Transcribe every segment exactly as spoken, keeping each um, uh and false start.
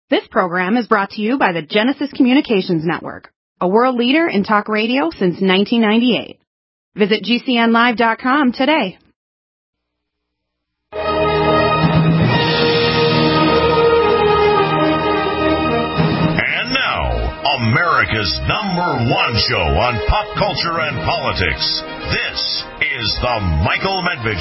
This program is brought to you by the Genesis Communications Network, a world leader in talk radio since nineteen ninety-eight. Visit G C N live dot com today. And now, America's number one show on pop culture and politics. This is The Michael Medved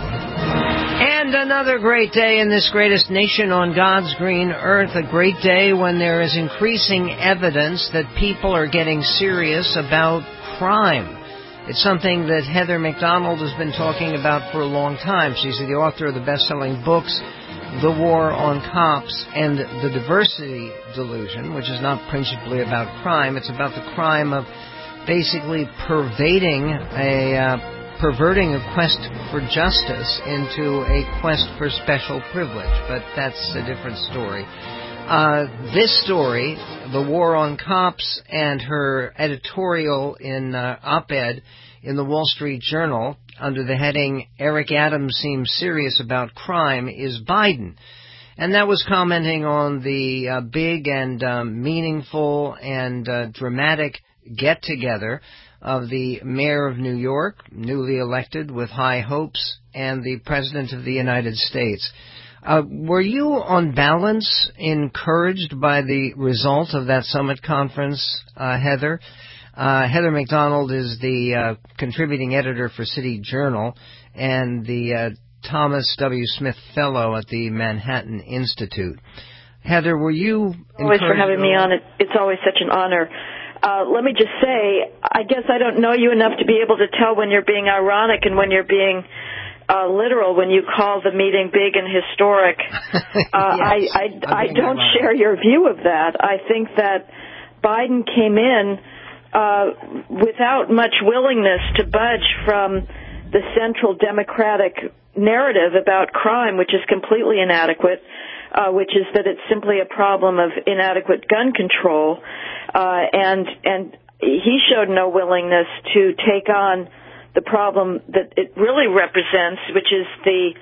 Show. And another great day in this greatest nation on God's green earth, a great day when there is increasing evidence that people are getting serious about crime. It's something that Heather Mac Donald has been talking about for a long time. She's the author of the best-selling books, The War on Cops and The Diversity Delusion, which is not principally about crime. It's about the crime of basically pervading a... Uh, perverting a quest for justice into a quest for special privilege, but that's a different story. Uh, this story, The War on Cops, and her editorial in uh, op-ed in the Wall Street Journal under the heading, Eric Adams Seems Serious About Crime, is Biden. And that was commenting on the uh, big and um, meaningful and uh, dramatic get-together of the mayor of New York, newly elected with high hopes, and the president of the United States. Uh, were you, on balance, encouraged by the result of that summit conference, uh, Heather? Uh, Heather Mac Donald is the uh, contributing editor for City Journal and the uh, Thomas W. Smith Fellow at the Manhattan Institute. Heather, were you encouraged? Always for having me on. It, it's always such an honor. Uh, let me just say, I guess I don't know you enough to be able to tell when you're being ironic and when you're being uh, literal when you call the meeting big and historic. Uh, yes, I, I, I don't ironic. share your view of that. I think that Biden came in uh, without much willingness to budge from the central Democratic narrative about crime, which is completely inadequate. Uh, which is that it's simply a problem of inadequate gun control, uh, and and he showed no willingness to take on the problem that it really represents, which is the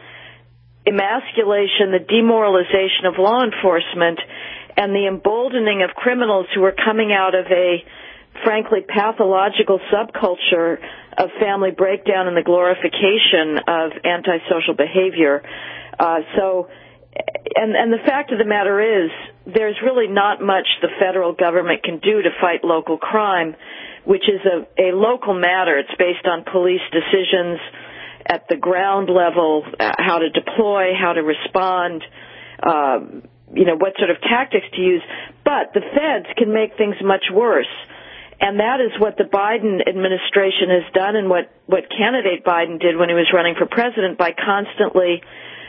emasculation, the demoralization of law enforcement, and the emboldening of criminals who are coming out of a, frankly, pathological subculture of family breakdown and the glorification of antisocial behavior. Uh, so. And, and the fact of the matter is, there's really not much the federal government can do to fight local crime, which is a, a local matter. It's based on police decisions at the ground level, uh, how to deploy, how to respond, uh, you know, what sort of tactics to use. But the feds can make things much worse. And that is what the Biden administration has done and what, what candidate Biden did when he was running for president by constantly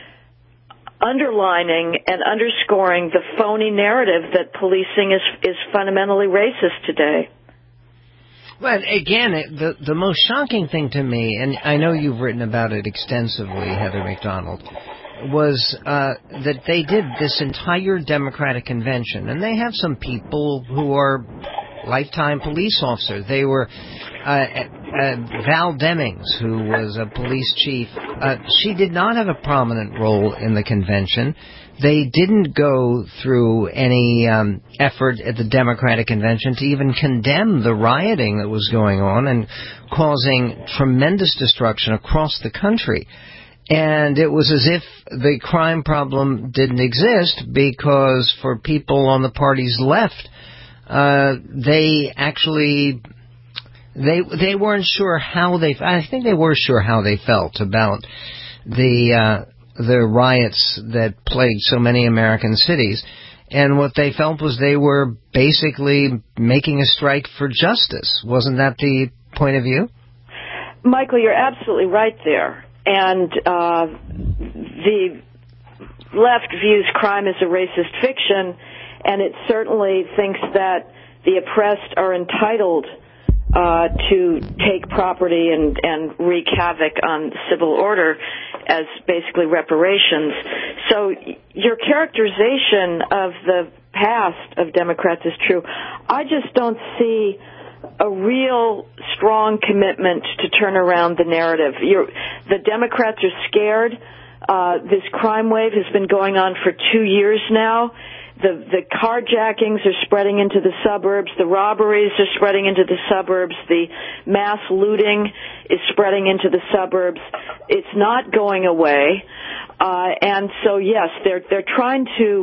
underlining and underscoring the phony narrative that policing is is fundamentally racist today. Well, again, it, the the most shocking thing to me, and I know you've written about it extensively, Heather Mac Donald, was uh, that they did this entire Democratic convention, and they have some people who are lifetime police officers. They were uh, uh, Val Demings, who was a police chief. Uh, she did not have a prominent role in the convention. They didn't go through any um, effort at the Democratic convention to even condemn the rioting that was going on and causing tremendous destruction across the country. And it was as if the crime problem didn't exist because for people on the party's left, uh, they actually, they they weren't sure how they, I think they were sure how they felt about the, uh, the riots that plagued so many American cities. And what they felt was they were basically making a strike for justice. Wasn't that the point of view? Michael, you're absolutely right there. And uh, the left views crime as a racist fiction, and it certainly thinks that the oppressed are entitled uh, to take property and, and wreak havoc on civil order as basically reparations. So your characterization of the past of Democrats is true. I just don't see a real strong commitment to turn around the narrative. You're, the Democrats are scared. Uh, this crime wave has been going on for two years now. The, the carjackings are spreading into the suburbs. The robberies are spreading into the suburbs. The mass looting is spreading into the suburbs. It's not going away. Uh, and so, yes, they're, they're trying to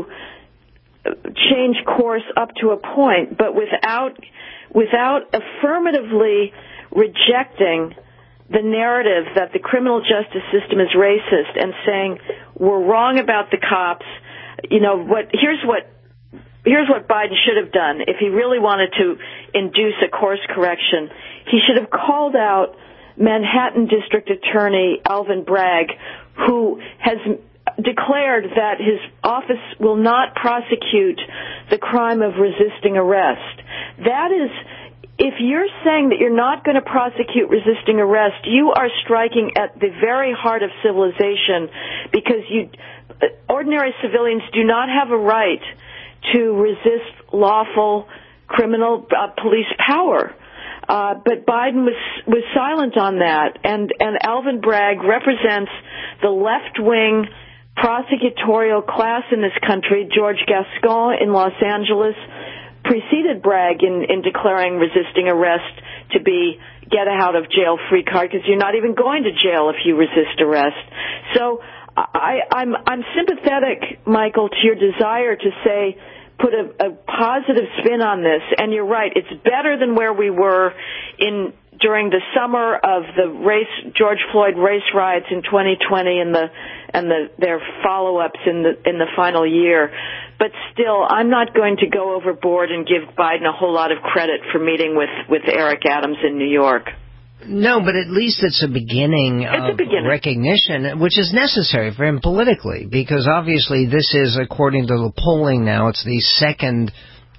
change course up to a point, but without, without affirmatively rejecting the narrative that the criminal justice system is racist and saying we're wrong about the cops. You know, what, here's what, here's what Biden should have done if he really wanted to induce a course correction. He should have called out Manhattan District Attorney Alvin Bragg, who has declared that his office will not prosecute the crime of resisting arrest. That is, if you're saying that you're not going to prosecute resisting arrest, you are striking at the very heart of civilization, because you, ordinary civilians do not have a right to resist lawful criminal uh, police power. Uh, but Biden was was silent on that, and, and Alvin Bragg represents the left-wing prosecutorial class in this country. George Gascon in Los Angeles preceded Bragg in, in declaring resisting arrest to be get-out-of-jail-free card, because you're not even going to jail if you resist arrest. So I, I'm, I'm sympathetic, Michael, to your desire to say, put a, a positive spin on this, and you're right, it's better than where we were in during the summer of the race, George Floyd race riots in twenty twenty and the and the their follow-ups in the in the final year. But still, I'm not going to go overboard and give Biden a whole lot of credit for meeting with, with Eric Adams in New York. No, but at least it's a beginning it's of a beginning. recognition, which is necessary for him politically, because obviously this is, according to the polling now, it's the second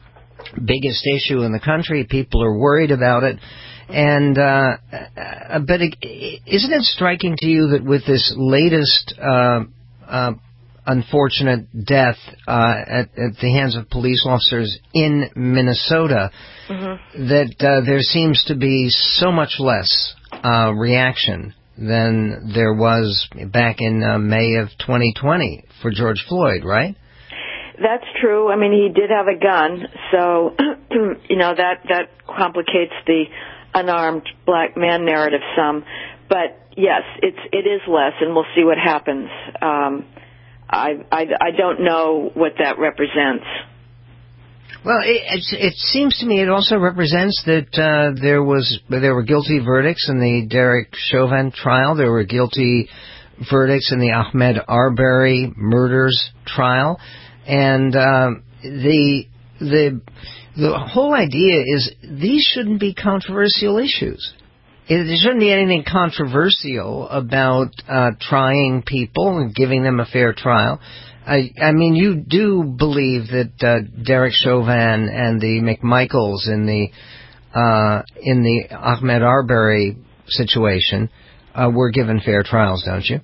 biggest issue in the country. People are worried about it. And, uh, but it, isn't it striking to you that with this latest, uh, uh, unfortunate death, uh, at, at the hands of police officers in Minnesota, mm-hmm. that, uh, there seems to be so much less, uh, reaction than there was back in uh, May of twenty twenty for George Floyd, right? That's true. I mean, he did have a gun, so, you know, that, that complicates the unarmed black man narrative some, but yes, it's it is less, and we'll see what happens. Um, I, I I don't know what that represents. Well, it, it seems to me it also represents that uh, there was there were guilty verdicts in the Derek Chauvin trial. There were guilty verdicts in the Ahmaud Arbery murders trial, and uh, the the. The whole idea is these shouldn't be controversial issues. There shouldn't be anything controversial about uh, trying people and giving them a fair trial. I, I mean, you do believe that uh, Derek Chauvin and the McMichaels in the uh, in the Ahmaud Arbery situation uh, were given fair trials, don't you?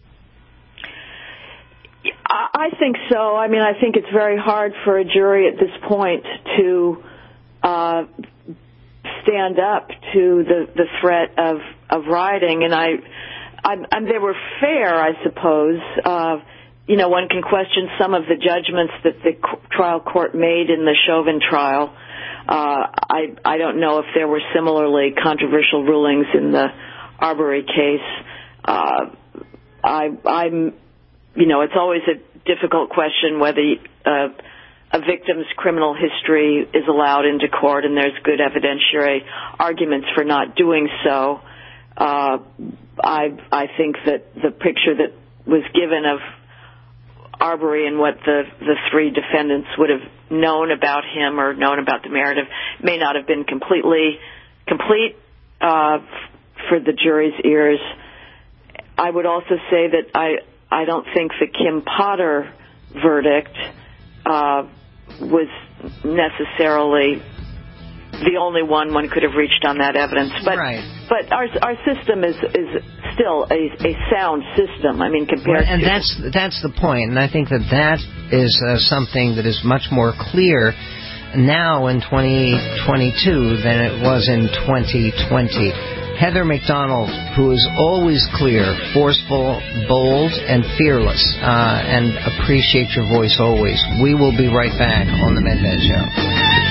I think so. I mean, I think it's very hard for a jury at this point to Uh, stand up to the, the threat of, of rioting, and I, I, I, they were fair, I suppose. Uh, you know, one can question some of the judgments that the trial court made in the Chauvin trial. Uh, I, I don't know if there were similarly controversial rulings in the Arbery case. Uh, I, I'm, you know, it's always a difficult question whether uh, a victim's criminal history is allowed into court, and there's good evidentiary arguments for not doing so. Uh, I I think that the picture that was given of Arbery and what the, the three defendants would have known about him or known about the narrative may not have been completely complete uh, for the jury's ears. I would also say that I, I don't think the Kim Potter verdict uh, was necessarily the only one one could have reached on that evidence. But right. but our our system is is still a, a sound system. I mean, compared well, and to... that's that's the point. And I think that that is uh, something that is much more clear now in twenty twenty-two than it was in twenty twenty. Heather McDonald, who is always clear, forceful, bold, and fearless, uh, and appreciate your voice always. We will be right back on The Medved Show.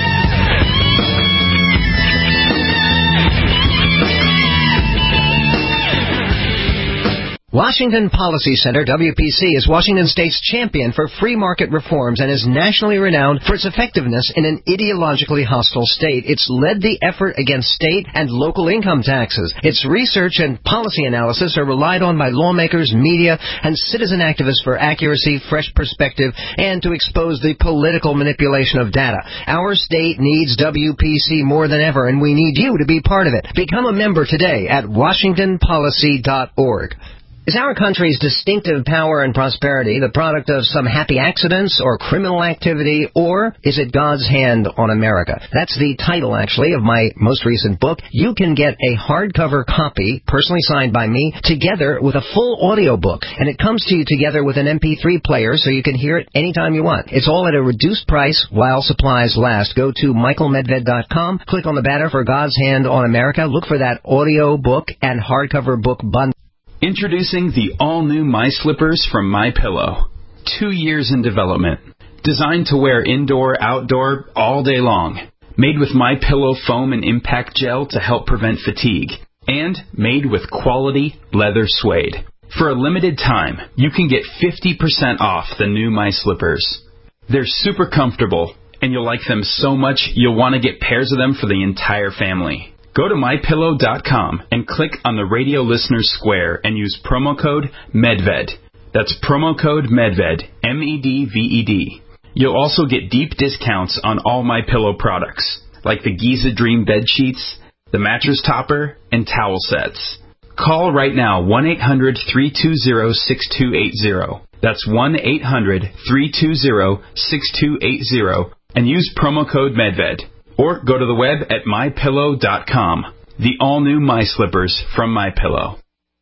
Washington Policy Center, W P C, is Washington State's champion for free market reforms and is nationally renowned for its effectiveness in an ideologically hostile state. It's led the effort against state and local income taxes. Its research and policy analysis are relied on by lawmakers, media, and citizen activists for accuracy, fresh perspective, and to expose the political manipulation of data. Our state needs W P C more than ever, and we need you to be part of it. Become a member today at washington policy dot org. Is our country's distinctive power and prosperity the product of some happy accidents or criminal activity, or is it God's hand on America? That's the title, actually, of my most recent book. You can get a hardcover copy, personally signed by me, together with a full audio book, and it comes to you together with an M P three player so you can hear it anytime you want. It's all at a reduced price while supplies last. Go to michael medved dot com, click on the banner for God's Hand on America, look for that audio book and hardcover book bundle. Introducing the all-new My Slippers from MyPillow. Two years in development. Designed to wear indoor, outdoor, all day long. Made with MyPillow foam and impact gel to help prevent fatigue. And made with quality leather suede. For a limited time, you can get fifty percent off the new My Slippers. They're super comfortable, and you'll like them so much you'll want to get pairs of them for the entire family. Go to my pillow dot com and click on the radio listeners square and use promo code MEDVED. That's promo code MEDVED, M E D V E D. You'll also get deep discounts on all MyPillow products, like the Giza Dream bed sheets, the mattress topper, and towel sets. Call right now, one eight hundred three two zero six two eight zero. That's one eight hundred three two zero six two eight zero, and use promo code MEDVED. Or go to the web at my pillow dot com. The all-new My Slippers from MyPillow.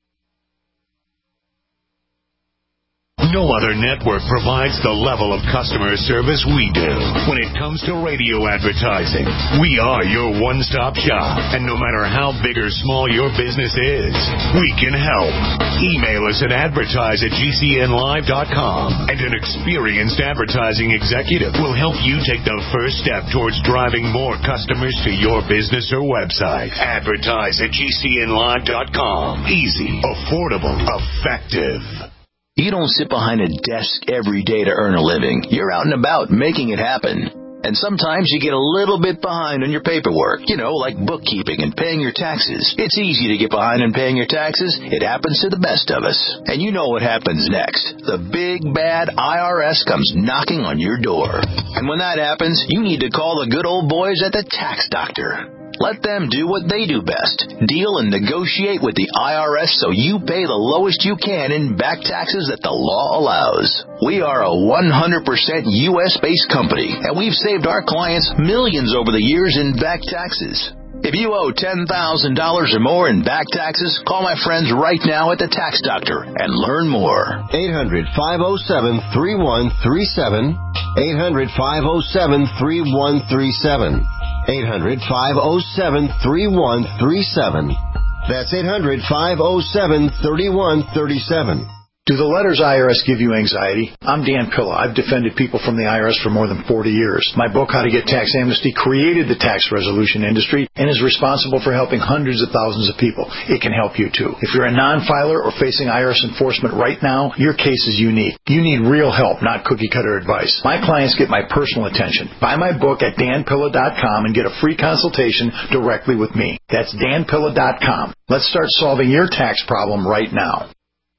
No other network provides the level of customer service we do. When it comes to radio advertising, we are your one-stop shop. And no matter how big or small your business is, we can help. Email us at advertise at g c n live dot com, and an experienced advertising executive will help you take the first step towards driving more customers to your business or website. Advertise at g c n live dot com. Easy, affordable, effective. You don't sit behind a desk every day to earn a living. You're out and about making it happen. And sometimes you get a little bit behind on your paperwork, you know, like bookkeeping and paying your taxes. It's easy to get behind on paying your taxes. It happens to the best of us. And you know what happens next. The big, bad I R S comes knocking on your door. And when that happens, you need to call the good old boys at the Tax Doctor. Let them do what they do best. Deal and negotiate with the I R S so you pay the lowest you can in back taxes that the law allows. We are a one hundred percent U S-based company, and we've saved our clients millions over the years in back taxes. If you owe ten thousand dollars or more in back taxes, call my friends right now at the Tax Doctor and learn more. eight hundred, five oh seven, three one three seven. eight hundred, five oh seven, three one three seven. eight hundred, five oh seven, three one three seven. That's eight hundred, five oh seven, three one three seven. Do the letters I R S give you anxiety? I'm Dan Pilla. I've defended people from the I R S for more than forty years. My book, How to Get Tax Amnesty, created the tax resolution industry and is responsible for helping hundreds of thousands of people. It can help you, too. If you're a non-filer or facing I R S enforcement right now, your case is unique. You need real help, not cookie-cutter advice. My clients get my personal attention. Buy my book at dan pilla dot com and get a free consultation directly with me. That's dan pilla dot com. Let's start solving your tax problem right now.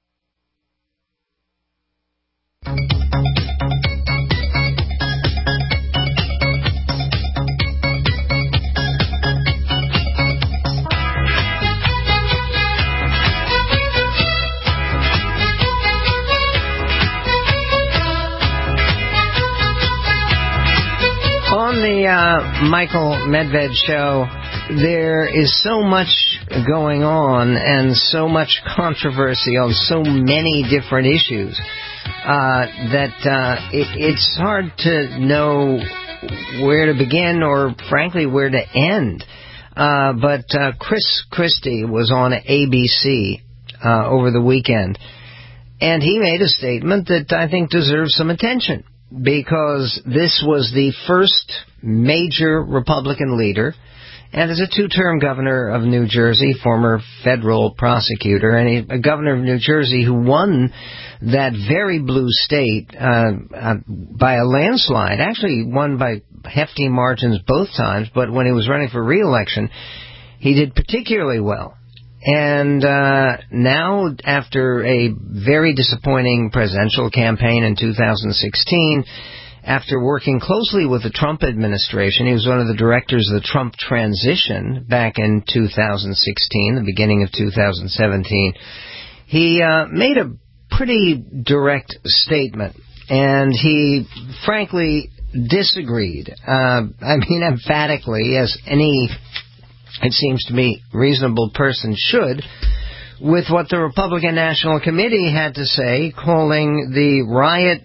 On the uh, Michael Medved Show, there is so much going on and so much controversy on so many different issues uh, that uh, it, it's hard to know where to begin or, frankly, where to end. Uh, but uh, Chris Christie was on A B C uh, over the weekend, and he made a statement that I think deserves some attention, because this was the first major Republican leader, and as a two-term governor of New Jersey, former federal prosecutor, and he, a governor of New Jersey who won that very blue state uh, uh, by a landslide, actually won by hefty margins both times, but when he was running for re-election, he did particularly well. And uh, now, after a very disappointing presidential campaign in two thousand sixteen, after working closely with the Trump administration, he was one of the directors of the Trump transition back in two thousand sixteen, the beginning of two thousand seventeen. He uh, made a pretty direct statement, and he frankly disagreed. Uh, I mean, emphatically, as any, it seems to me, reasonable person should, with what the Republican National Committee had to say, calling the riot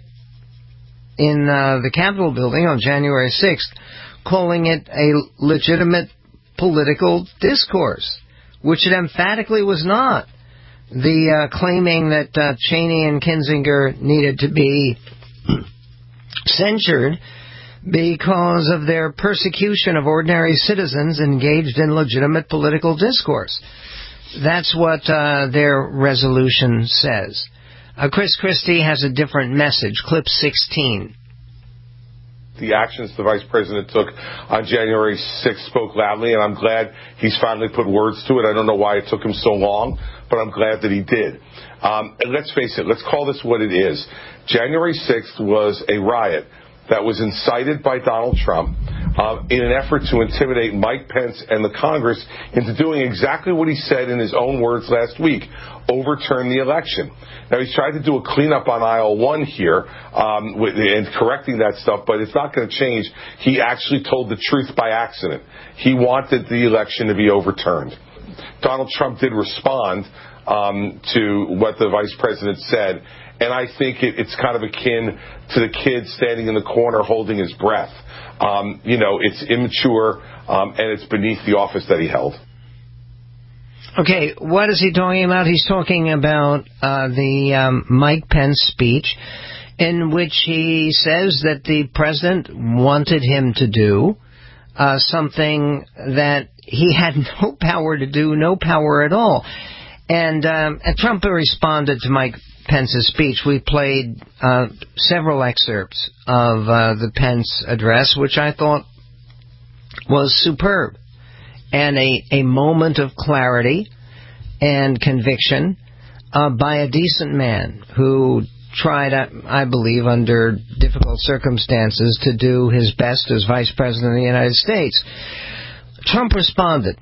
in uh, the Capitol building on January sixth, calling it a legitimate political discourse, which it emphatically was not. The uh, claiming that uh, Cheney and Kinzinger needed to be censured because of their persecution of ordinary citizens engaged in legitimate political discourse. That's what uh, their resolution says. Uh, Chris Christie has a different message. Clip sixteen. The actions the Vice President took on January sixth spoke loudly, and I'm glad he's finally put words to it. I don't know why it took him so long, but I'm glad that he did. Um, and let's face it, let's call this what it is. January sixth was a riot that was incited by Donald Trump uh, in an effort to intimidate Mike Pence and the Congress into doing exactly what he said in his own words last week, overturn the election. Now, he's tried to do a cleanup on aisle one here um, with, and correcting that stuff, but it's not going to change. He actually told the truth by accident. He wanted the election to be overturned. Donald Trump did respond um, to what the vice president said, and I think it, it's kind of akin to the kid standing in the corner holding his breath. Um, you know, it's immature, um, and it's beneath the office that he held. Okay, what is he talking about? He's talking about uh, the um, Mike Pence speech, in which he says that the president wanted him to do uh, something that he had no power to do, no power at all. And, um, and Trump responded to Mike Pence's speech. We played uh, several excerpts of uh, the Pence address, which I thought was superb, and a, a moment of clarity and conviction uh, by a decent man who tried, I believe, under difficult circumstances to do his best as Vice President of the United States. Trump responded.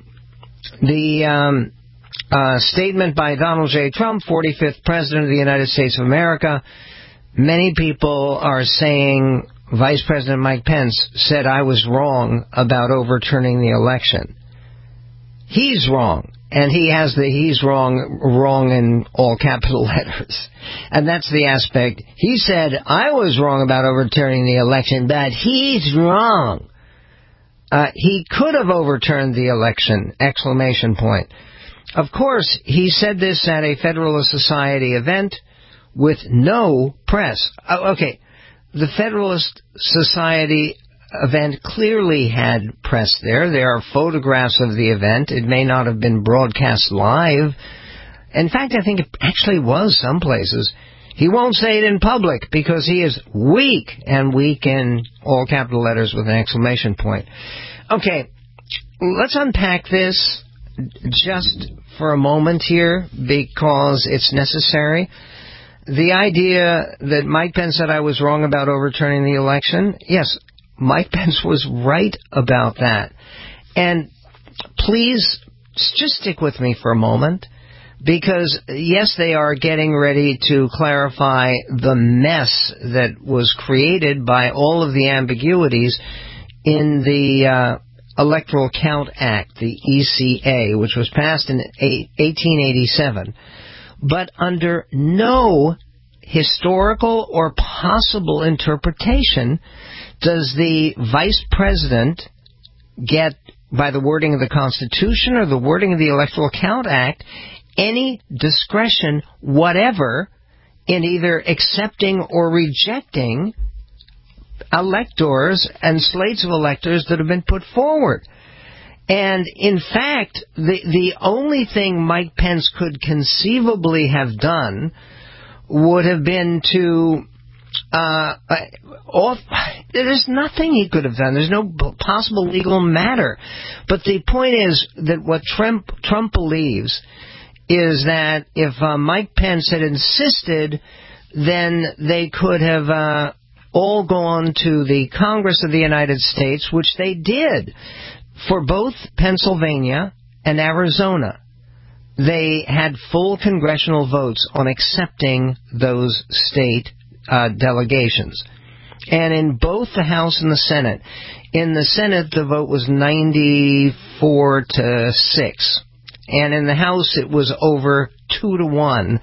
The um, uh, statement by Donald J. Trump, forty-fifth President of the United States of America, many people are saying Vice President Mike Pence said I was wrong about overturning the election. He's wrong. And he has the he's wrong, wrong in all capital letters. And that's the aspect. He said, I was wrong about overturning the election, but he's wrong. Uh, he could have overturned the election, exclamation point. Of course, he said this at a Federalist Society event with no press. Oh, okay, the Federalist Society event clearly had press there. There are photographs of the event. It may not have been broadcast live. In fact, I think it actually was some places. He won't say it in public because he is weak, and weak in all capital letters with an exclamation point. Okay, let's unpack this just for a moment here because it's necessary. The idea that Mike Pence said I was wrong about overturning the election, yes, Mike Pence was right about that. And please, just stick with me for a moment, because, yes, they are getting ready to clarify the mess that was created by all of the ambiguities in the uh, Electoral Count Act, the E C A, which was passed in eighteen eighty-seven. But under no historical or possible interpretation does the vice president get by the wording of the Constitution or the wording of the Electoral Count Act, any discretion whatever in either accepting or rejecting electors and slates of electors that have been put forward. And, in fact, the the only thing Mike Pence could conceivably have done would have been to... Uh, off, there's nothing he could have done. There's no possible legal matter. But the point is that what Trump, Trump believes is that if uh, Mike Pence had insisted, then they could have uh, all gone to the Congress of the United States, which they did for both Pennsylvania and Arizona. They had full congressional votes on accepting those state uh, delegations. And in both the House and the Senate, in the Senate the vote was ninety-four to six. And in the House, it was over two to one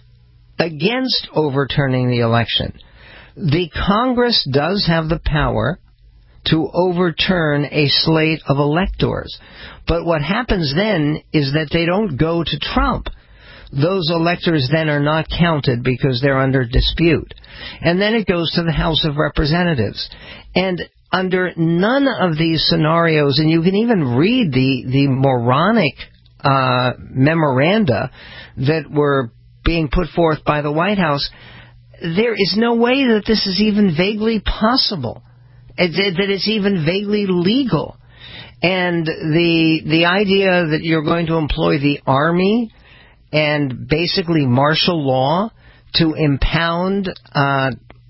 against overturning the election. The Congress does have the power to overturn a slate of electors. But what happens then is that they don't go to Trump. Those electors then are not counted because they're under dispute. And then it goes to the House of Representatives. And under none of these scenarios, and you can even read the, the moronic Uh, memoranda that were being put forth by the White House, there is no way that this is even vaguely possible, that it's even vaguely legal. And the the idea that you're going to employ the Army and basically martial law to impound uh,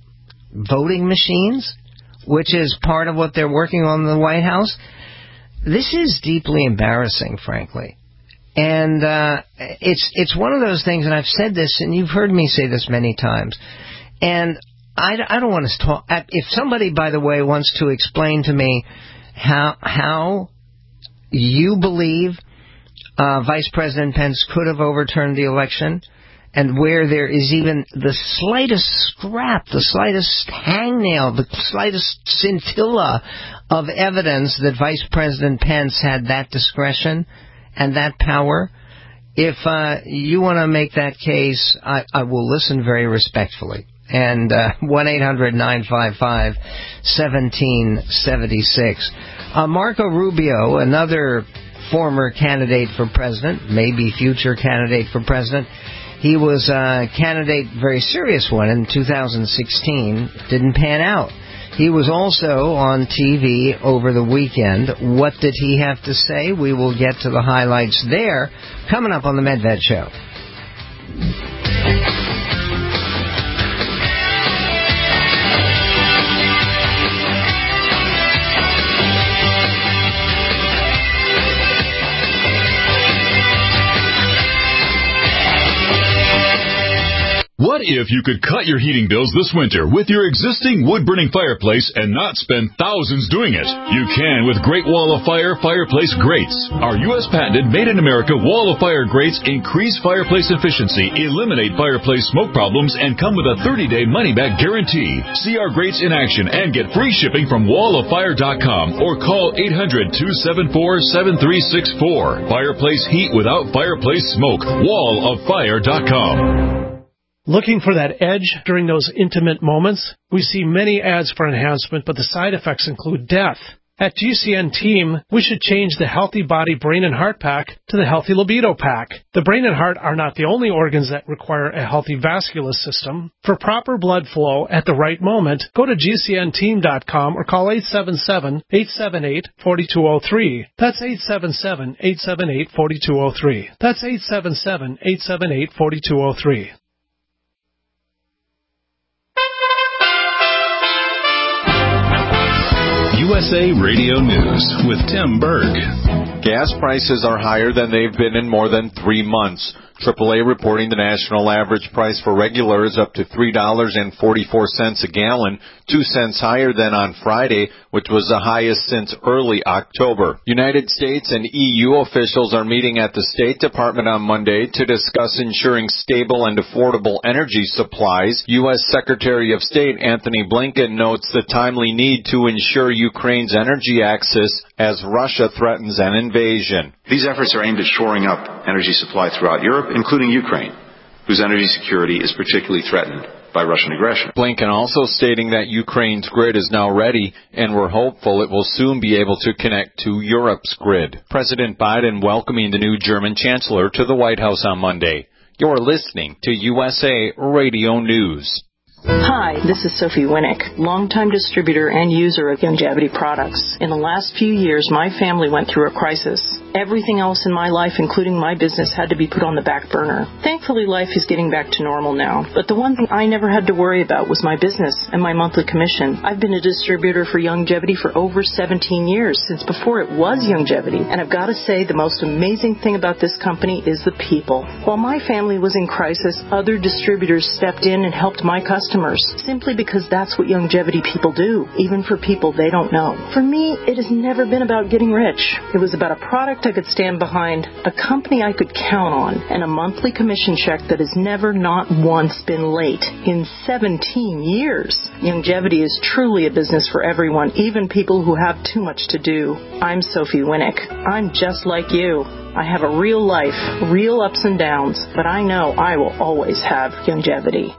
voting machines, which is part of what they're working on in the White House, this is deeply embarrassing, frankly. And uh, it's it's one of those things, and I've said this, and you've heard me say this many times, and I, I don't want to talk. If somebody, by the way, wants to explain to me how how you believe uh, Vice President Pence could have overturned the election, and where there is even the slightest scrap, the slightest hangnail, the slightest scintilla of evidence that Vice President Pence had that discretion and that power, if uh, you want to make that case, I, I will listen very respectfully. And uh, one eight hundred nine five five one seven seven six. Uh, Marco Rubio, another former candidate for president, maybe future candidate for president, he was a candidate, very serious one, in two thousand sixteen. Didn't pan out. He was also on T V over the weekend. What did he have to say? We will get to the highlights there coming up on the Medved Show. What if you could cut your heating bills this winter with your existing wood-burning fireplace and not spend thousands doing it? You can with Great Wall of Fire Fireplace Grates. Our U S patented made-in-America Wall of Fire grates increase fireplace efficiency, eliminate fireplace smoke problems, and come with a thirty-day money-back guarantee. See our grates in action and get free shipping from wall of fire dot com or call eight hundred two seven four seven three six four. Fireplace heat without fireplace smoke. wall of fire dot com. Looking for that edge during those intimate moments? We see many ads for enhancement, but the side effects include death. At G C N Team, we should change the Healthy Body Brain and Heart Pack to the Healthy Libido Pack. The brain and heart are not the only organs that require a healthy vascular system. For proper blood flow at the right moment, go to G C N team dot com or call eight seven seven, eight seven eight, four two zero three. That's eight seven seven, eight seven eight, four two zero three. That's eight seven seven, eight seven eight, four two zero three. U S A Radio News with Tim Berg. Gas prices are higher than they've been in more than three months. triple A reporting the national average price for regular is up to three dollars and forty-four cents a gallon. two cents higher than on Friday, which was the highest since early October. United States and E U officials are meeting at the State Department on Monday to discuss ensuring stable and affordable energy supplies. U S Secretary of State Anthony Blinken notes the timely need to ensure Ukraine's energy access as Russia threatens an invasion. These efforts are aimed at shoring up energy supply throughout Europe, including Ukraine, whose energy security is particularly threatened by Russian aggression. Blinken also stating that Ukraine's grid is now ready, and we're hopeful it will soon be able to connect to Europe's grid. President Biden welcoming the new German Chancellor to the White House on Monday. You're listening to U S A Radio News. Hi, this is Sophie Winnick, longtime distributor and user of Youngevity products. In the last few years, my family went through a crisis. Everything else in my life, including my business, had to be put on the back burner. Thankfully, life is getting back to normal now. But the one thing I never had to worry about was my business and my monthly commission. I've been a distributor for Youngevity for over seventeen years, since before it was Youngevity. And I've got to say, the most amazing thing about this company is the people. While my family was in crisis, other distributors stepped in and helped my customers, simply because that's what Youngevity people do, even for people they don't know. For me, it has never been about getting rich. It was about a product I could stand behind, a company I could count on, and a monthly commission check that has never not once been late in seventeen years. Youngevity is truly a business for everyone, even people who have too much to do. I'm Sophie Winnick. I'm just like you. I have a real life, real ups and downs, but I know I will always have Youngevity.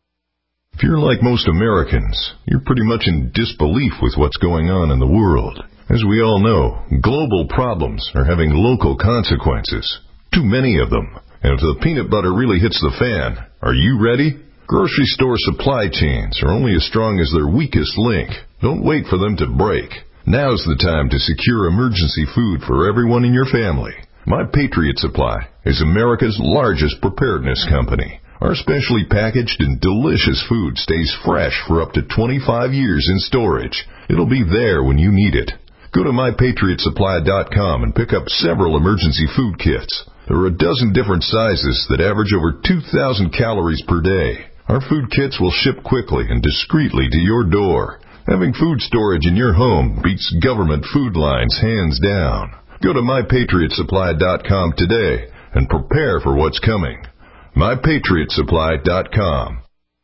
If you're like most Americans, you're pretty much in disbelief with what's going on in the world. As we all know, global problems are having local consequences. Too many of them. And if the peanut butter really hits the fan, are you ready? Grocery store supply chains are only as strong as their weakest link. Don't wait for them to break. Now's the time to secure emergency food for everyone in your family. My Patriot Supply is America's largest preparedness company. Our specially packaged and delicious food stays fresh for up to twenty-five years in storage. It'll be there when you need it. Go to my patriot supply dot com and pick up several emergency food kits. There are a dozen different sizes that average over two thousand calories per day. Our food kits will ship quickly and discreetly to your door. Having food storage in your home beats government food lines hands down. Go to my patriot supply dot com today and prepare for what's coming. my patriot supply dot com.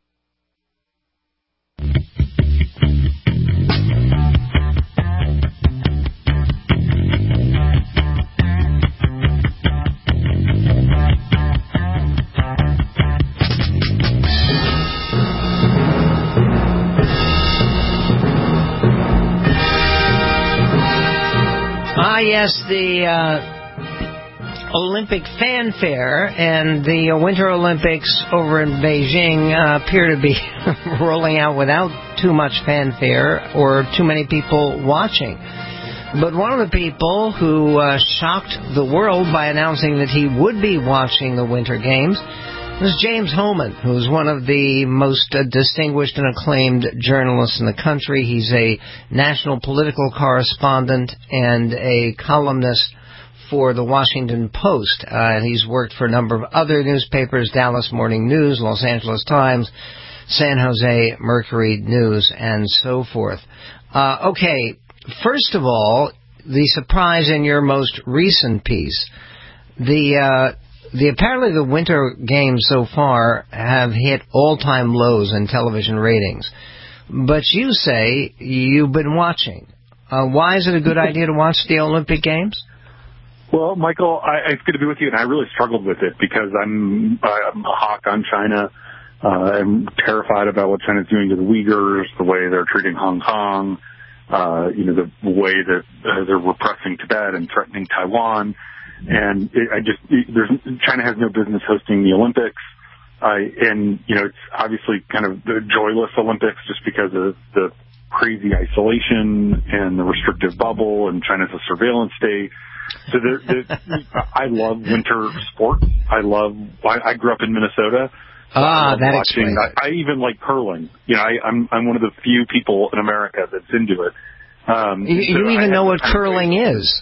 Ah, yes, the uh, Olympic fanfare and the Winter Olympics over in Beijing uh, appear to be rolling out without too much fanfare or too many people watching. But one of the people who uh, shocked the world by announcing that he would be watching the Winter Games was James Hohmann, who's one of the most uh, distinguished and acclaimed journalists in the country. He's a national political correspondent and a columnist for the Washington Post. Uh, he's worked for a number of other newspapers, Dallas Morning News, Los Angeles Times, San Jose Mercury News, and so forth. Uh, okay, first of all, the surprise in your most recent piece, the... Uh, The apparently the Winter Games so far have hit all-time lows in television ratings. But you say you've been watching. Uh, why is it a good idea to watch the Olympic Games? Well, Michael, I, it's good to be with you, and I really struggled with it because I'm, I'm a hawk on China. Uh, I'm terrified about what China's doing to the Uyghurs, the way they're treating Hong Kong, uh, you know, the way that uh, they're repressing Tibet and threatening Taiwan. And it, I just, it, there's, China has no business hosting the Olympics. Uh, and, you know, it's obviously kind of the joyless Olympics just because of the crazy isolation and the restrictive bubble, and China's a surveillance state. So there, there, I love winter sports. I love, I, I grew up in Minnesota. So ah, that watching, explains it. I, I even like curling. You know, I, I'm, I'm one of the few people in America that's into it. Um, you so you even know what curling of, is.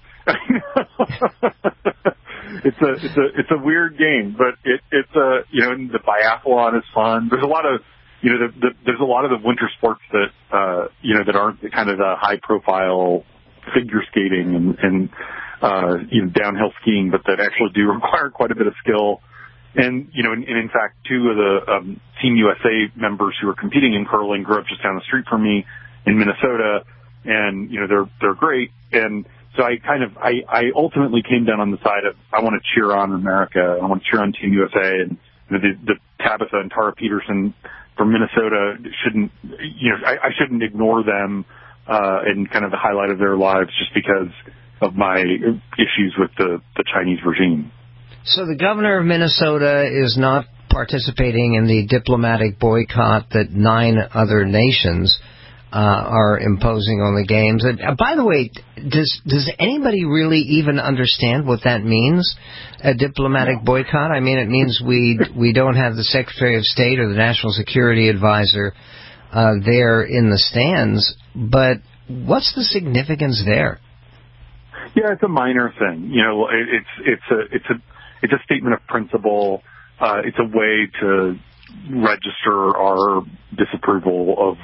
it's a it's a it's a weird game, but it it's a you know the biathlon is fun. There's a lot of you know, the, the, there's a lot of the winter sports that, uh, you know, that aren't kind of the high profile figure skating and, and, uh, you know, downhill skiing, but that actually do require quite a bit of skill. And, you know, and, and in fact, two of the, um, Team U S A members who are competing in curling grew up just down the street from me in Minnesota. And, you know, they're, they're great. And so I kind of, I, I ultimately came down on the side of, I want to cheer on America. I want to cheer on Team U S A, and you know, the, the Tabitha and Tara Peterson from Minnesota shouldn't, you know, I, I shouldn't ignore them, uh, and kind of the highlight of their lives just because of my issues with the, the Chinese regime. So the governor of Minnesota is not participating in the diplomatic boycott that nine other nations uh, are imposing on the games. And, uh, by the way, does does anybody really even understand what that means, a diplomatic no. boycott? I mean, it means we we don't have the Secretary of State or the National Security Advisor uh, there in the stands. But what's the significance there? Yeah, it's a minor thing. You know, it, it's it's a it's a it's a statement of principle. Uh, it's a way to register our disapproval of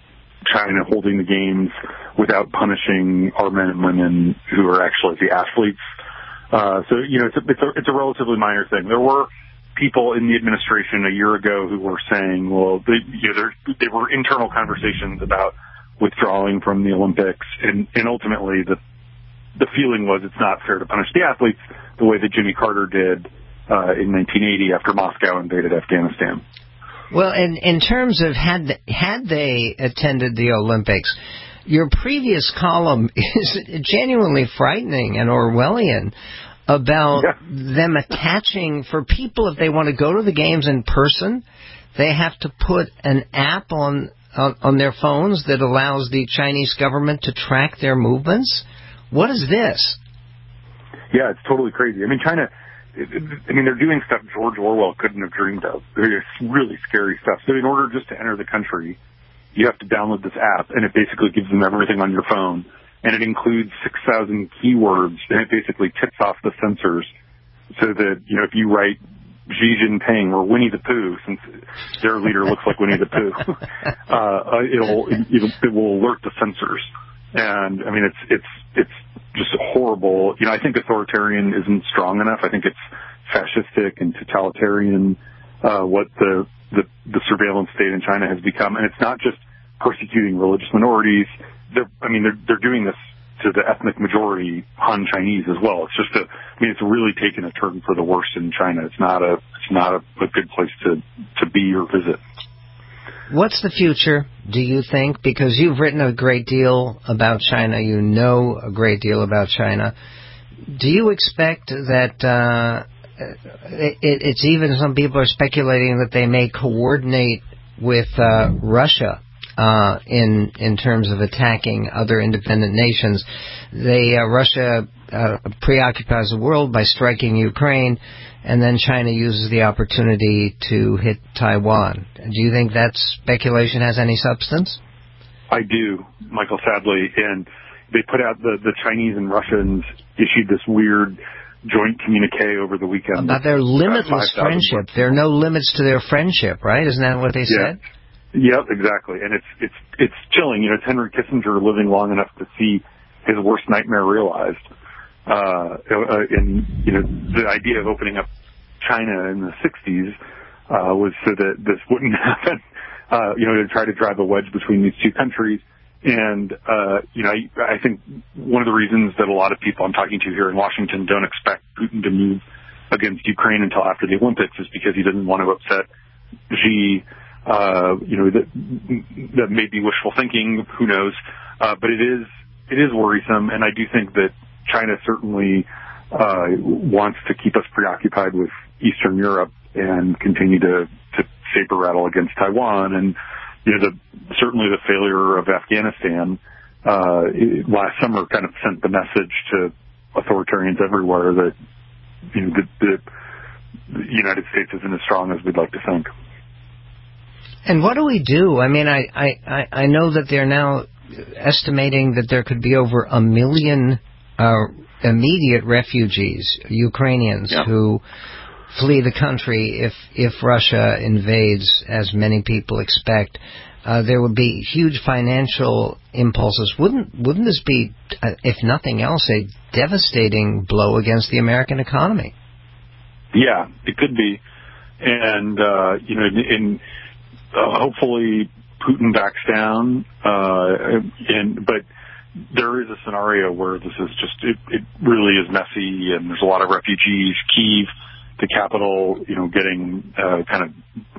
China holding the games without punishing our men and women who are actually the athletes. Uh, so, you know, it's a, it's a, it's a relatively minor thing. There were people in the administration a year ago who were saying, well, they, you know, there, there were internal conversations about withdrawing from the Olympics, and, and ultimately the the feeling was it's not fair to punish the athletes the way that Jimmy Carter did uh, in nineteen eighty after Moscow invaded Afghanistan. Well, in, in terms of had the, had they attended the Olympics, your previous column is genuinely frightening and Orwellian about yeah. them attaching, for people, if they want to go to the games in person, they have to put an app on, on, on their phones that allows the Chinese government to track their movements. What is this? Yeah, it's totally crazy. I mean, China... I mean, they're doing stuff George Orwell couldn't have dreamed of. It's really scary stuff. So in order just to enter the country, you have to download this app, and it basically gives them everything on your phone. And it includes six thousand keywords, and it basically tips off the censors so that, you know, if you write Xi Jinping or Winnie the Pooh, since their leader looks like Winnie the Pooh, uh, it'll, it'll, it will alert the censors. And, I mean, it's it's it's just horrible. You know, I think authoritarian isn't strong enough. I think it's fascistic and totalitarian, uh, what the, the, the surveillance state in China has become. And it's not just persecuting religious minorities. They're, I mean, they're, they're doing this to the ethnic majority Han Chinese as well. It's just a, I mean, it's really taken a turn for the worse in China. It's not a, it's not a, a good place to, to be or visit. What's the future, do you think? Because you've written a great deal about China. You know a great deal about China. Do you expect that uh, it, it's even, some people are speculating that they may coordinate with uh, Russia uh, in in terms of attacking other independent nations? They uh, Russia uh, preoccupies the world by striking Ukraine, and then China uses the opportunity to hit Taiwan. Do you think that speculation has any substance? I do, Michael, sadly. And they put out, the, the Chinese and Russians issued this weird joint communique over the weekend. About their limitless friendship. There are no limits to their friendship, right? Isn't that what they yeah. said? Yep, exactly. And it's it's it's chilling. You know, it's Henry Kissinger living long enough to see his worst nightmare realized. Uh, and, you know, the idea of opening up China in the sixties uh, was so that this wouldn't happen, uh, you know, to try to drive a wedge between these two countries. And, uh, you know, I, I think one of the reasons that a lot of people I'm talking to here in Washington don't expect Putin to move against Ukraine until after the Olympics is because he doesn't want to upset Xi. Uh, you know, that, that may be wishful thinking, who knows. Uh, but it is, it is worrisome, and I do think that China certainly uh, wants to keep us preoccupied with Eastern Europe and continue to, to saber rattle against Taiwan. And, you know, the, certainly the failure of Afghanistan uh, last summer kind of sent the message to authoritarians everywhere that, you know, the, the United States isn't as strong as we'd like to think. And what do we do? I mean, I, I, I know that they're now estimating that there could be over a million uh, immediate refugees, Ukrainians, yeah. who flee the country if if Russia invades, as many people expect. Uh, there would be huge financial impulses. Wouldn't wouldn't this be, uh, if nothing else, a devastating blow against the American economy? Yeah, it could be. And, uh, you know, in, uh, hopefully Putin backs down, uh, and, but there is a scenario where this is just, it, it really is messy and there's a lot of refugees. Kyiv, the capital, you know, getting, uh, kind of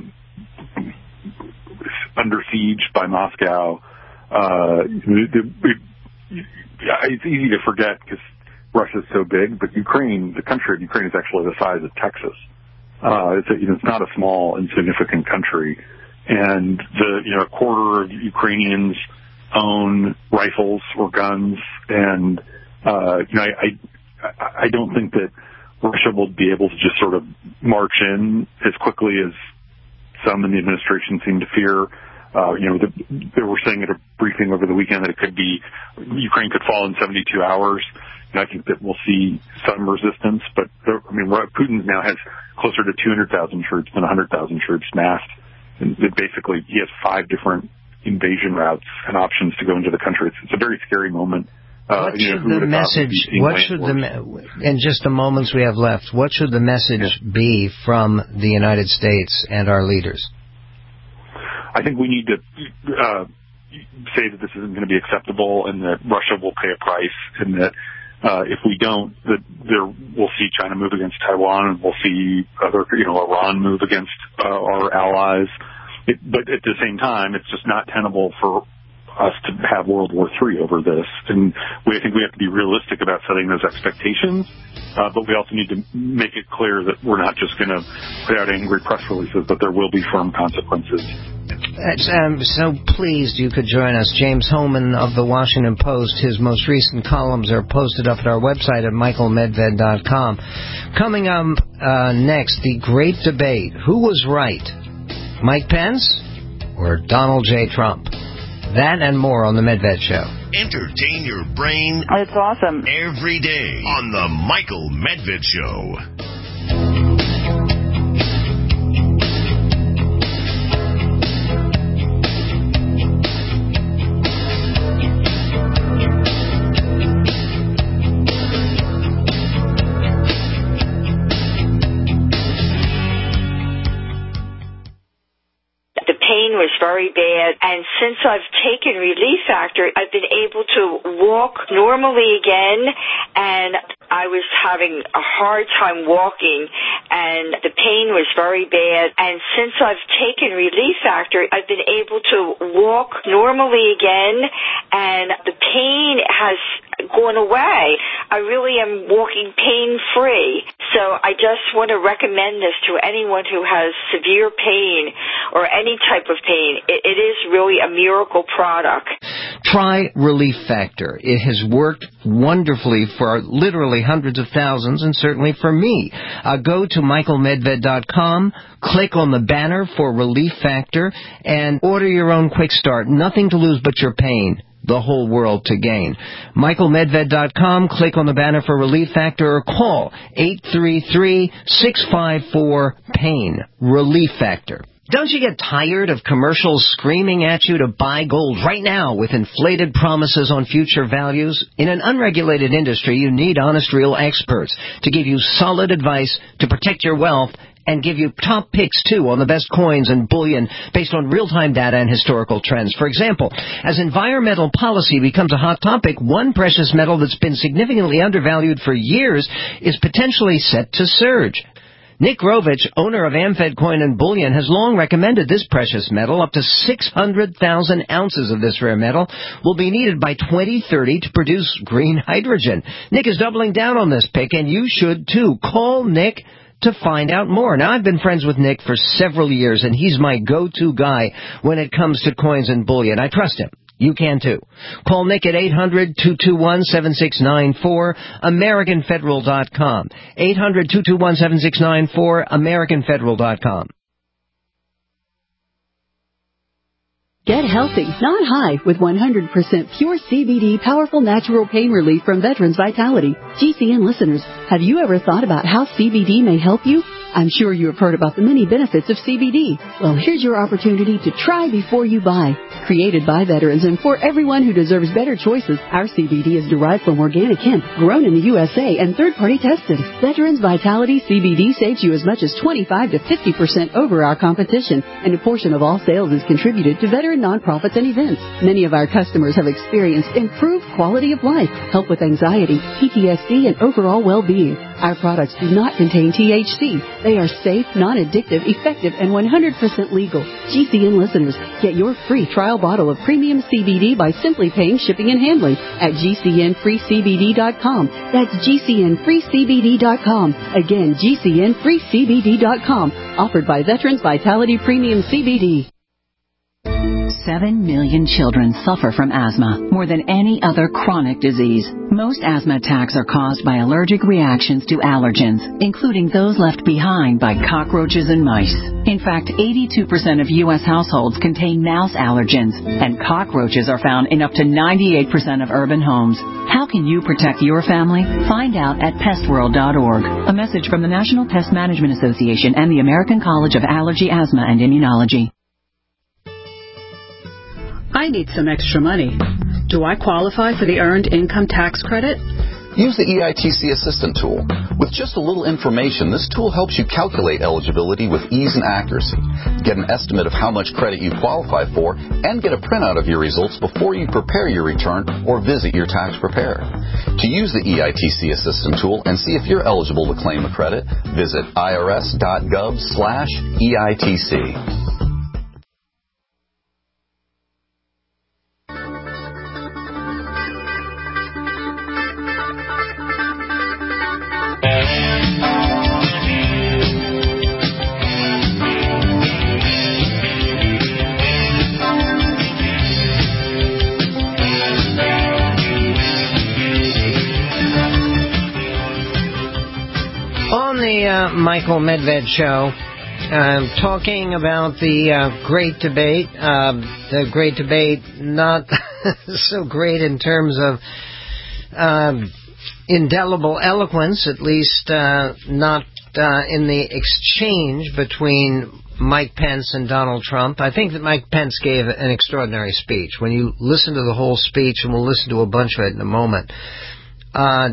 under siege by Moscow. Uh, it, it, it's easy to forget because Russia's so big, but Ukraine, the country of Ukraine is actually the size of Texas. Uh, it's, a, you know, it's not a small, insignificant country. And the, you know, a quarter of Ukrainians own rifles or guns. And, uh, you know, I, I, I don't think that Russia will be able to just sort of march in as quickly as some in the administration seem to fear. Uh, you know, the, they were saying at a briefing over the weekend that it could be, Ukraine could fall in seventy-two hours. And I think that we'll see some resistance, but there, I mean, Putin now has closer to two hundred thousand troops than one hundred thousand troops massed. And basically, he has five different invasion routes and options to go into the country. It's, it's a very scary moment. Uh, what you should know, the message, what should the, in just the moments we have left, what should the message yeah. be from the United States and our leaders? I think we need to uh, say that this isn't going to be acceptable and that Russia will pay a price, and that uh, if we don't, that there we'll see China move against Taiwan, and we'll see other, you know, Iran move against uh, our allies. It, but at the same time, it's just not tenable for us to have World War Three over this. And we, I think we have to be realistic about setting those expectations, uh, but we also need to make it clear that we're not just going to put out angry press releases, but there will be firm consequences. Um, so pleased you could join us. James Hohmann of the Washington Post. His most recent columns are posted up at our website at michael medved dot com. Coming up uh, next, the great debate. Who was right, Mike Pence or Donald J. Trump? That and more on The Medved Show. Entertain your brain. It's awesome. Every day on The Michael Medved Show. Was very bad, and since I've taken Relief Factor, I've been able to walk normally again, and I was having a hard time walking, and the pain was very bad, and since I've taken Relief Factor, I've been able to walk normally again, and the pain has gone away. I really am walking pain-free, so I just want to recommend this to anyone who has severe pain or any type of pain. It, it is really a miracle product. Try Relief Factor. It has worked wonderfully for literally hundreds of thousands, and certainly for me. Uh, go to michael medved dot com, click on the banner for Relief Factor, and order your own quick start. Nothing to lose but your pain. The whole world to gain. michael medved dot com, click on the banner for Relief Factor, or call eight three three, six five four, PAIN. Relief Factor. Don't you get tired of commercials screaming at you to buy gold right now with inflated promises on future values? In an unregulated industry, you need honest, real experts to give you solid advice to protect your wealth and give you top picks, too, on the best coins and bullion based on real-time data and historical trends. For example, as environmental policy becomes a hot topic, one precious metal that's been significantly undervalued for years is potentially set to surge. Nick Rovich, owner of Amfed Coin and Bullion, has long recommended this precious metal. Up to six hundred thousand ounces of this rare metal will be needed by twenty thirty to produce green hydrogen. Nick is doubling down on this pick, and you should too. Call Nick to find out more. Now, I've been friends with Nick for several years, and he's my go-to guy when it comes to coins and bullion. I trust him. You can, too. Call Nick at eight hundred, two two one, seven six nine four, American Federal dot com. eight hundred, two two one, seven six nine four, American Federal dot com. Get healthy, not high, with one hundred percent pure C B D powerful natural pain relief from Veterans Vitality. G C N listeners, have you ever thought about how C B D may help you? I'm sure you have heard about the many benefits of C B D. Well, here's your opportunity to try before you buy. Created by veterans and for everyone who deserves better choices, our C B D is derived from organic hemp, grown in the U S A, and third-party tested. Veterans Vitality C B D saves you as much as twenty-five to fifty percent over our competition, and a portion of all sales is contributed to veteran nonprofits and events. Many of our customers have experienced improved quality of life, help with anxiety, P T S D, and overall well-being. Our products do not contain T H C. They are safe, non-addictive, effective, and one hundred percent legal. G C N listeners, get your free trial bottle of premium C B D by simply paying shipping and handling at G C N free C B D dot com. That's G C N free C B D dot com. Again, G C N free C B D dot com. Offered by Veterans Vitality Premium C B D. Seven million children suffer from asthma, more than any other chronic disease. Most asthma attacks are caused by allergic reactions to allergens, including those left behind by cockroaches and mice. In fact, eighty-two percent of U S households contain mouse allergens, and cockroaches are found in up to ninety-eight percent of urban homes. How can you protect your family? Find out at pest world dot org. A message from the National Pest Management Association and the American College of Allergy, Asthma, and Immunology. I need some extra money. Do I qualify for the Earned Income Tax Credit? Use the E I T C Assistant tool. With just a little information, this tool helps you calculate eligibility with ease and accuracy. Get an estimate of how much credit you qualify for and get a printout of your results before you prepare your return or visit your tax preparer. To use the E I T C Assistant tool and see if you're eligible to claim a credit, visit irs.gov slash EITC. Uh, Michael Medved Show, uh, talking about the uh, great debate. Uh, the great debate, not so great in terms of um, indelible eloquence, at least uh, not uh, in the exchange between Mike Pence and Donald Trump. I think that Mike Pence gave an extraordinary speech. When you listen to the whole speech, and we'll listen to a bunch of it in a moment, uh,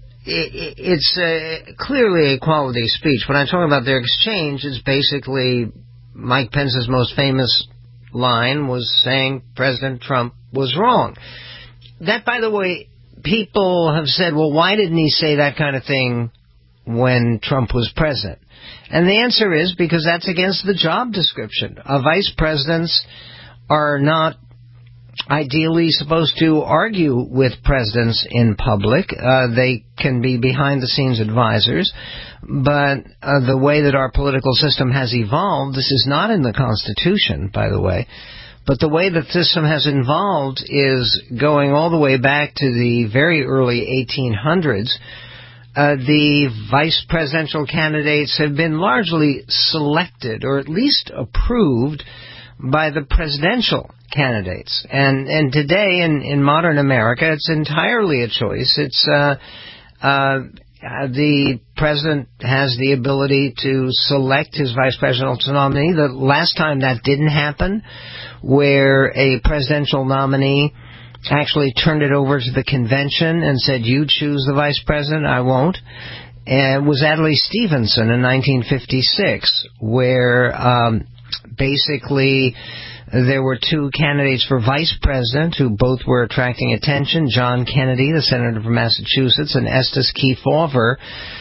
it's uh, clearly a quality speech. When I talk about their exchange, it's basically Mike Pence's most famous line was saying President Trump was wrong. That, by the way, people have said, well, why didn't he say that kind of thing when Trump was president? And the answer is because that's against the job description. Uh, vice presidents are not ideally supposed to argue with presidents in public. Uh, they can be behind-the-scenes advisors. But uh, the way that our political system has evolved, this is not in the Constitution, by the way, but the way that the system has evolved is going all the way back to the very early eighteen hundreds. Uh, the vice presidential candidates have been largely selected, or at least approved, by the presidential candidates. And and today in, in modern America, it's entirely a choice. It's uh, uh, the president has the ability to select his vice presidential nominee. The last time that didn't happen, where a presidential nominee actually turned it over to the convention and said, you choose the vice president, I won't, and was Adlai Stevenson in nineteen fifty-six, where um, basically there were two candidates for vice president who both were attracting attention, John Kennedy, the senator from Massachusetts, and Estes Kefauver,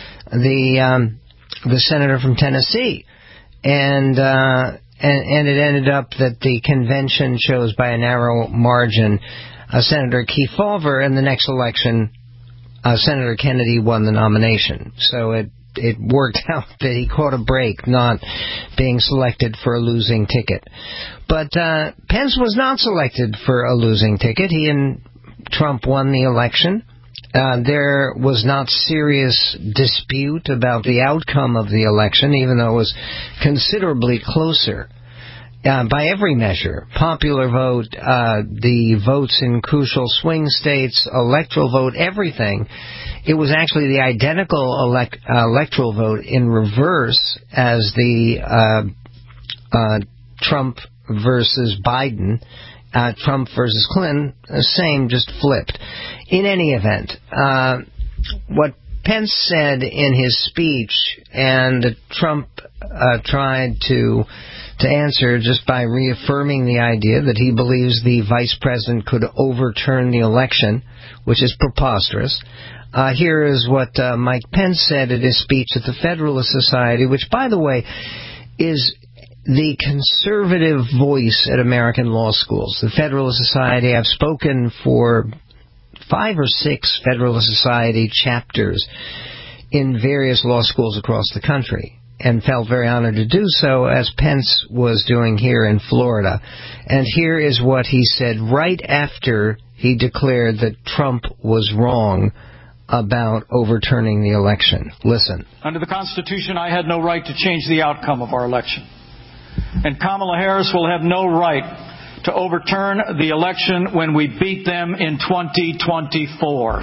the um, the senator from Tennessee. And, uh, and and it ended up that the convention chose by a narrow margin uh, Senator Kefauver. In the next election, uh, Senator Kennedy won the nomination. So it it worked out that he caught a break, not being selected for a losing ticket. But uh, Pence was not selected for a losing ticket. He and Trump won the election. Uh, there was not serious dispute about the outcome of the election, even though it was considerably closer. uh, by every measure, popular vote, uh, the votes in crucial swing states, electoral vote, everything, it was actually the identical elect, uh, electoral vote in reverse as the uh, uh, Trump versus Biden, uh, Trump versus Clinton, same, just flipped. In any event, uh, what Pence said in his speech, and Trump uh, tried to to answer just by reaffirming the idea that he believes the vice president could overturn the election, which is preposterous. Uh, here is what uh, Mike Pence said at his speech at the Federalist Society, which, by the way, is the conservative voice at American law schools. The Federalist Society, I've spoken for five or six Federalist Society chapters in various law schools across the country, and felt very honored to do so, as Pence was doing here in Florida. And here is what he said right after he declared that Trump was wrong about overturning the election. Listen. Under the Constitution, I had no right to change the outcome of our election. And Kamala Harris will have no right to overturn the election when we beat them in twenty twenty-four.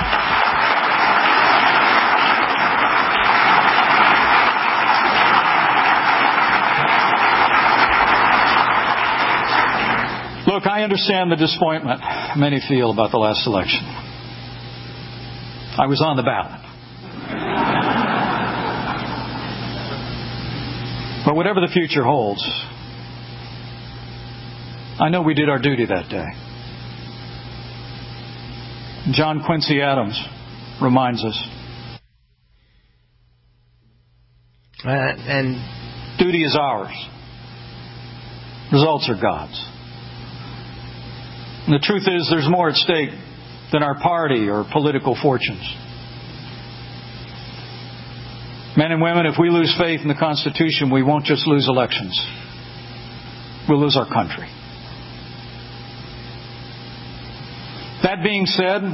Look, I understand the disappointment many feel about the last election. I was on the ballot. But whatever the future holds, I know we did our duty that day. John Quincy Adams reminds us. Uh, and duty is ours. Results are God's. And the truth is, there's more at stake than our party or political fortunes. Men and women, if we lose faith in the Constitution, we won't just lose elections. We'll lose our country. That being said,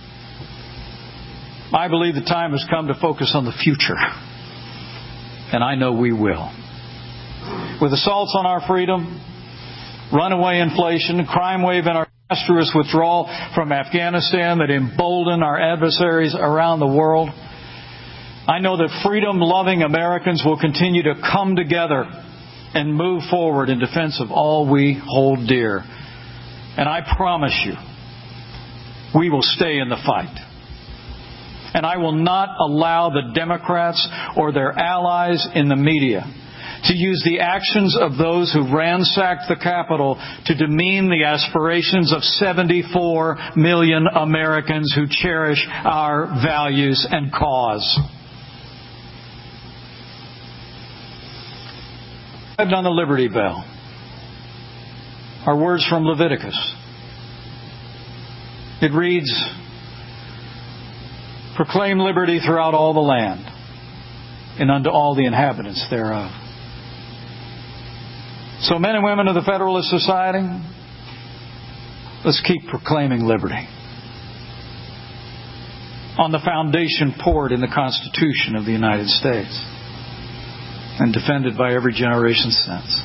I believe the time has come to focus on the future. And I know we will. With assaults on our freedom, runaway inflation, crime wave in our disastrous withdrawal from Afghanistan that embolden our adversaries around the world, I know that freedom-loving Americans will continue to come together and move forward in defense of all we hold dear. And I promise you, we will stay in the fight. And I will not allow the Democrats or their allies in the media to use the actions of those who ransacked the Capitol to demean the aspirations of seventy-four million Americans who cherish our values and cause. On the Liberty Bell are words from Leviticus. It reads, "Proclaim liberty throughout all the land, and unto all the inhabitants thereof." So men and women of the Federalist Society, let's keep proclaiming liberty on the foundation poured in the Constitution of the United States and defended by every generation since.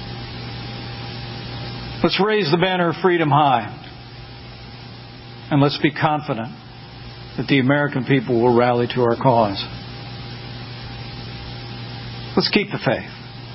Let's raise the banner of freedom high, and let's be confident that the American people will rally to our cause. Let's keep the faith.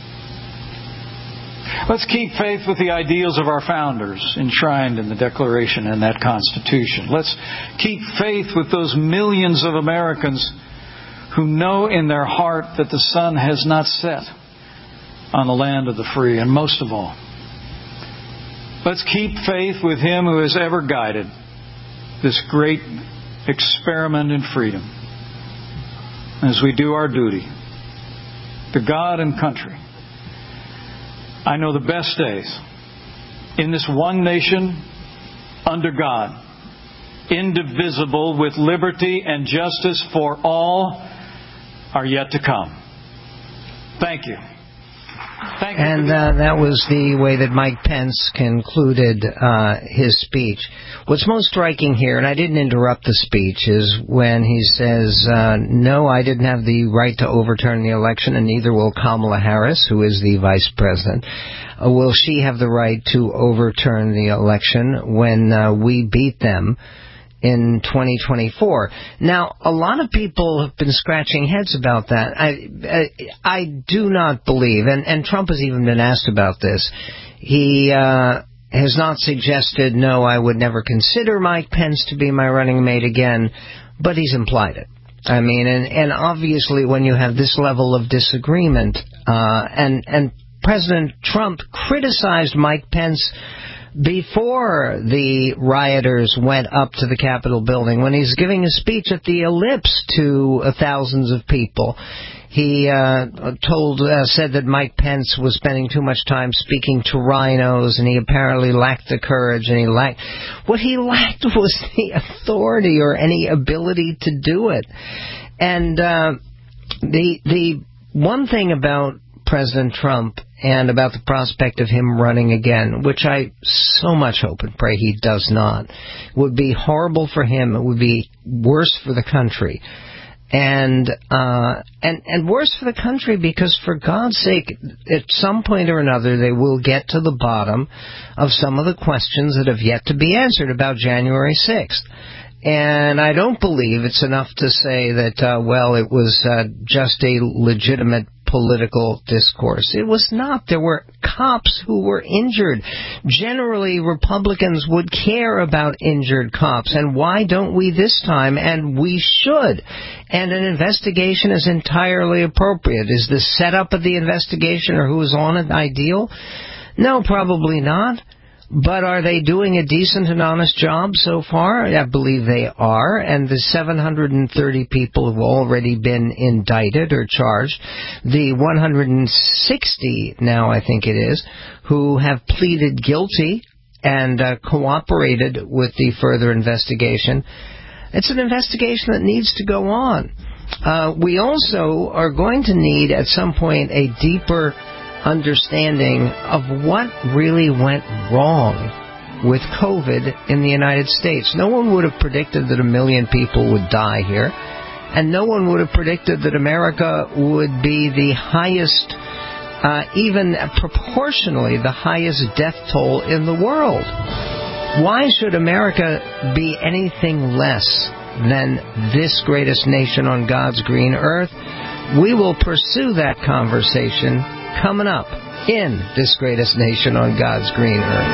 Let's keep faith with the ideals of our founders enshrined in the Declaration and that Constitution. Let's keep faith with those millions of Americans who know in their heart that the sun has not set on the land of the free. And most of all, let's keep faith with Him who has ever guided this great experiment in freedom as we do our duty to God and country. I know the best days in this one nation under God, indivisible, with liberty and justice for all, are yet to come. Thank you. Thank you. And uh, that was the way that Mike Pence concluded uh, his speech. What's most striking here, and I didn't interrupt the speech, is when he says, uh, no, I didn't have the right to overturn the election, and neither will Kamala Harris, who is the vice president. Uh, will she have the right to overturn the election when uh, we beat them in twenty twenty-four. Now, a lot of people have been scratching heads about that. I I, I do not believe, and, and Trump has even been asked about this, he uh, has not suggested, no, I would never consider Mike Pence to be my running mate again, but he's implied it. I mean, and, and obviously when you have this level of disagreement, uh, and, and President Trump criticized Mike Pence before the rioters went up to the Capitol building, when he's giving a speech at the Ellipse to uh, thousands of people, he uh, told, uh, said that Mike Pence was spending too much time speaking to rhinos, and he apparently lacked the courage, and he lacked, what he lacked was the authority or any ability to do it. And uh, the the one thing about President Trump and about the prospect of him running again, which I so much hope and pray he does not, would be horrible for him. It would be worse for the country. And uh, and and worse for the country because, for God's sake, at some point or another, they will get to the bottom of some of the questions that have yet to be answered about January sixth. And I don't believe it's enough to say that, uh, well, it was uh, just a legitimate political discourse. It was not. There were cops who were injured. Generally, Republicans would care about injured cops, and why don't we this time? And we should. And an investigation is entirely appropriate. Is the setup of the investigation or who is on it ideal? No, probably not. But are they doing a decent and honest job so far? I believe they are. And the seven hundred thirty people who have already been indicted or charged, the one hundred sixty now, I think it is, who have pleaded guilty and uh, cooperated with the further investigation. It's an investigation that needs to go on. Uh, we also are going to need at some point a deeper understanding of what really went wrong with COVID in the United States. No one would have predicted that a million people would die here, and no one would have predicted that America would be the highest, uh, even proportionally the highest death toll in the world. Why should America be anything less than this greatest nation on God's green earth? We will pursue that conversation coming up in This Greatest Nation on God's Green Earth.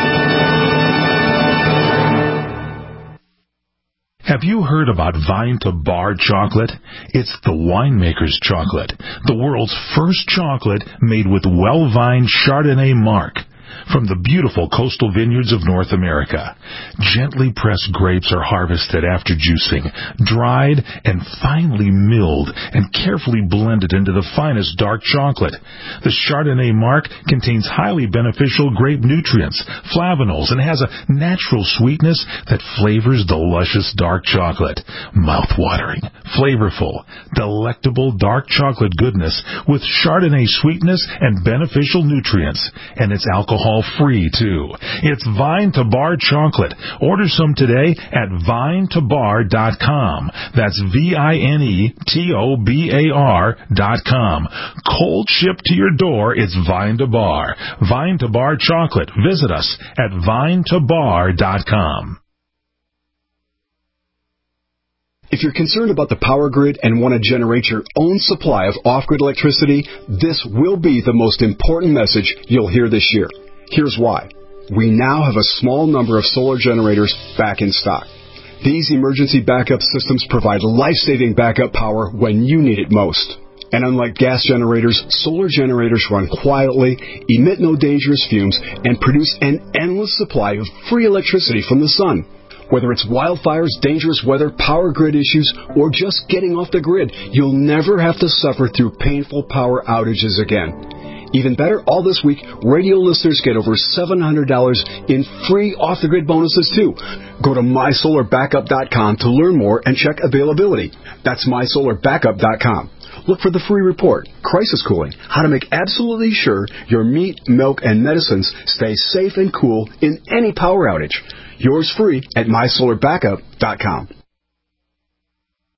Have you heard about Vine to Bar chocolate? It's the winemaker's chocolate, the world's first chocolate made with well-vined Chardonnay marc from the beautiful coastal vineyards of North America. Gently pressed grapes are harvested after juicing, dried and finely milled and carefully blended into the finest dark chocolate. The Chardonnay marc contains highly beneficial grape nutrients, flavanols, and has a natural sweetness that flavors the luscious dark chocolate. Mouth-watering, flavorful, delectable dark chocolate goodness with Chardonnay sweetness and beneficial nutrients. And it's alcohol free too. It's Vine to Bar chocolate. Order some today at vine to bar dot com. That's V I N E T O B A R dot com. Cold shipped to your door, it's Vine to Bar. Vine to Bar chocolate. Visit us at vine to bar dot com. If you're concerned about the power grid and want to generate your own supply of off-grid electricity, this will be the most important message you'll hear this year. Here's why. We now have a small number of solar generators back in stock. These emergency backup systems provide life-saving backup power when you need it most. And unlike gas generators, solar generators run quietly, emit no dangerous fumes, and produce an endless supply of free electricity from the sun. Whether it's wildfires, dangerous weather, power grid issues, or just getting off the grid, you'll never have to suffer through painful power outages again. Even better, all this week, radio listeners get over seven hundred dollars in free off-the-grid bonuses, too. Go to my solar backup dot com to learn more and check availability. That's my solar backup dot com. Look for the free report, Crisis Cooling, how to make absolutely sure your meat, milk, and medicines stay safe and cool in any power outage. Yours free at my solar backup dot com.